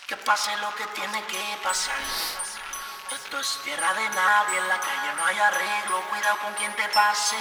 Que pase lo que tiene que pasar. Esto es tierra de nadie, en la calle no hay arreglo. Cuidado con quien te pase,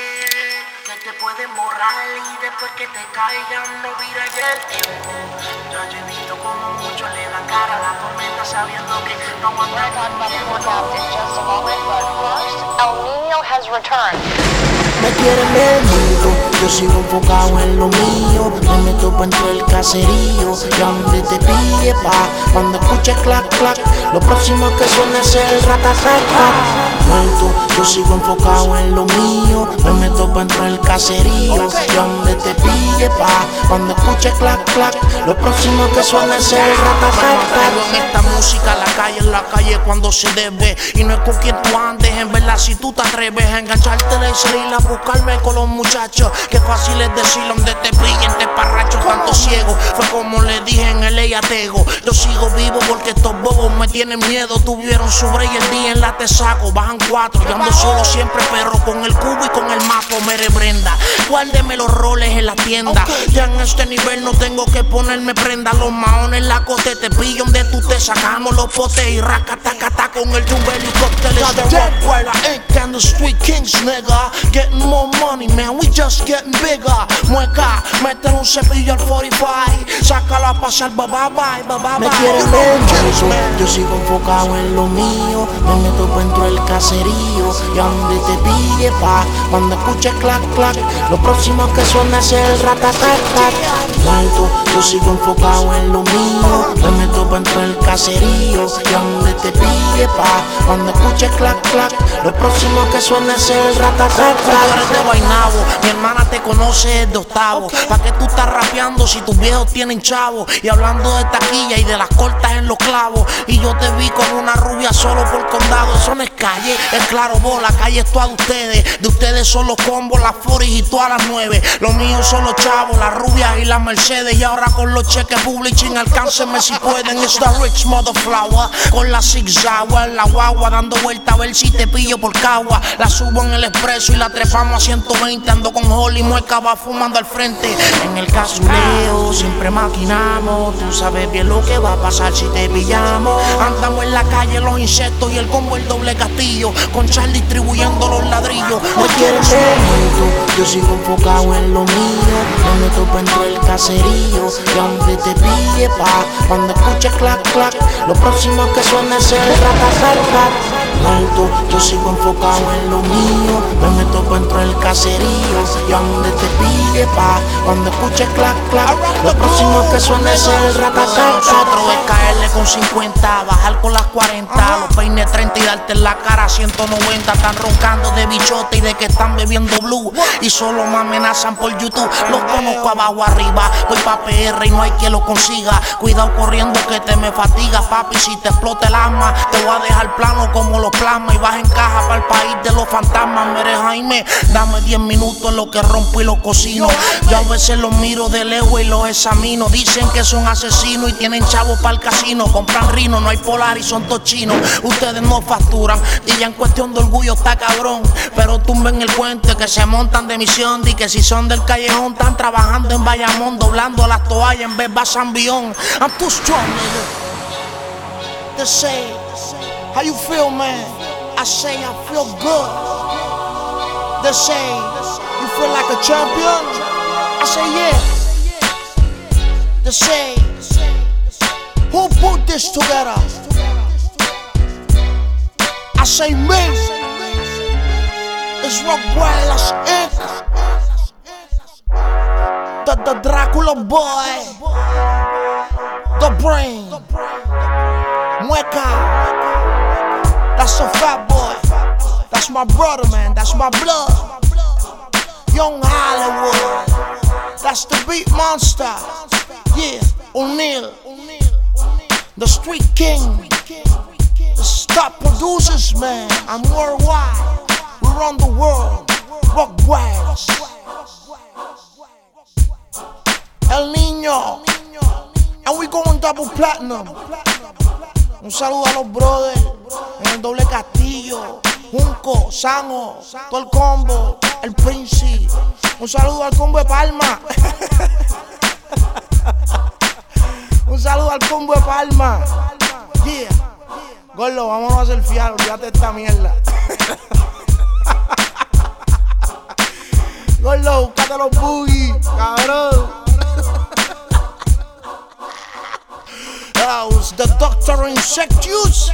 que te pueden borrar y después que te caigan no vira ya el tiempo. Ya yo he visto como muchos le dan cara a la tormenta sabiendo que no aguantan más tiempo. Just a moment, but first, El Niño has returned. Me quieren ver mudo, yo sigo enfocado en lo mío. Me meto pa' entre el caserío y a donde te pille pa' cuando escuches clac clac, lo próximo que suena es el ratatata. Muerto, yo sigo enfocado en lo mío. Me meto pa' entre el caserío y a donde te pille pa' cuando escuches clac clac, lo próximo que suena es el ratatata. En esta música en la calle cuando se debe. Y no es con quien tú andes, en verdad si tú te atreves a engancharte y salir a buscarme con los muchachos. Qué fácil es decir donde te pillen, te parracho tanto ciego. Fue como le dije en el Eyatego. Yo sigo vivo porque estos bobos me tienen miedo. Tuvieron su break y el día en la te saco. Bajan 4, yo ando solo siempre perro. Con el cubo y con el mapo mere Brenda. Guárdeme los roles en la tienda. Ya en este nivel no tengo que ponerme prenda. Los maones en la cote te pillo donde tú te sacamos los potes y racatacata con el jumbo helicóptero. Well, I ain't can the street kings, nigga. Getting more money, man, we just getting bigger. Mueca, mete un cepillo al 45. Sácalo a pasar, bye bye bye. Me quieren ver mucho, yo sigo enfocado en lo mío. Me meto pa' dentro del caserío y a donde te pille pa' cuando escuches clac clac, lo próximo que suena es el ratatata. Muerto, yo sigo enfocado en lo mío. Me meto pa' dentro del caserío y a donde te pille pa' cuando escuches clac clac, lo próximo que suena es el ratatata. Tú eres de Guaynabo, mi hermana te conoce de octavo. ¿Pa' qué tú estás rapeando si tus viejos tienen chavo? Y hablando de taquilla y de las cortas en los clavos. Y yo te vi con una rubia solo por condado. Eso no es calle, es claro vos, la calle es toda de ustedes. De ustedes son los combos, las 40 y todas las 9. Los míos son los chavos, las rubias y las Mercedes. Y ahora con los cheques publishing, alcáncenme si pueden. It's the rich mother flower, con la Six Hour, la guagua dando vuelta a ver si te pillo por cagua. La subo en el expreso y la trepamos a 120. Ando con Holly, mueca va fumando al frente. En el casuleo siempre maquinamos. Tú sabes bien lo que va a pasar si te pillamos. Andamos en la calle los insectos y el combo el doble castillo. Con Charlie distribuyendo los ladrillos. No quieren ser muerto, yo sigo enfocado en lo mío. Me meto pa' dentro del caserío y a donde te pille pa' cuando escuches clac clac, lo próximo que suena es el ratatata. Muerto, yo sigo enfocado en lo mío. Me meto pa' dentro del caserío y a donde te pille pa' cuando escuches clac clac, lo próximo que suena es el ratatata. Nosotros es caerle con 50, bajar con las 40, los peines 30 y darte en la cara 190. Están roncando de bichote y de que están bebiendo blue y solo me amenazan por YouTube. Los conozco abajo arriba, voy pa' PR y no hay quien lo consiga. Cuidado corriendo que te me fatiga, papi, si te explota el asma te voy a dejar plano como los plasmas y vas en caja para el país de los fantasmas. Mere Jaime, dame 10 minutos en lo que rompo y lo cocino. Yo a veces los miro de lejos y los examino. Dicen que son asesinos y tienen chavos para el casino. Compran rino, no hay polar y son todos chinos. Ustedes no facturan y ya en cuestión de orgullo está cabrón. Pero tumben el puente que se montan de misión. Di que si son del callejón están trabajando en Bayamón, doblando las toallas en vez de San Bión. I'm too strong, nigga. They say, how you feel, man? I say I feel good. They say, you feel like a champion? I say yeah. They say, who put this together? I say me. It's Rockwellers Inc. The Dracula boy. The brain. Mueca. That's a fat boy. That's my brother, man. That's my blood. Young Hollywood. That's the beat monster. Yeah, O'Neal. The street king. The top producers, man. I'm worldwide. We run the world. Rockwellers. El Niño. And we going double platinum. Un saludo a los brothers en el doble castillo, Junco, Samo, todo el combo, el Princi. Un saludo al combo de Palma. Un saludo al combo de Palma. Yeah. Gordo, vámonos a surfear, olvídate de esta mierda. Gordo, búscate los boogies, cabrón. The Dr. Insectious.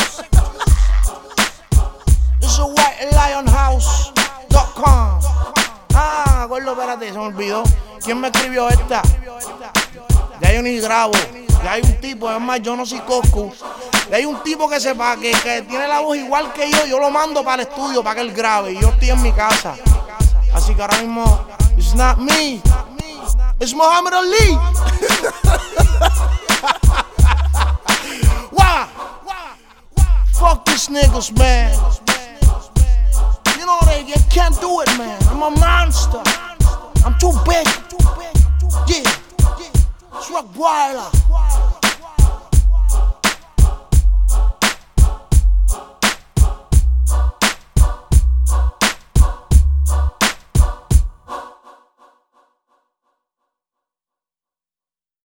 It's a whitelionhouse.com. Gordo, espérate, se me olvidó. ¿Quién me escribió esta? Ya yo ni grabo. Ya hay un tipo, es más, yo no soy Coscu. Ya hay un tipo que sepa que tiene la voz igual que yo lo mando para el estudio para que él grabe. Y yo estoy en mi casa. Así que ahora mismo, it's not me. It's Muhammad Ali. Wow. Fuck these niggas, man. You know they can't do it, man. I'm a monster. I'm too big. Yeah. It's Rottweiler.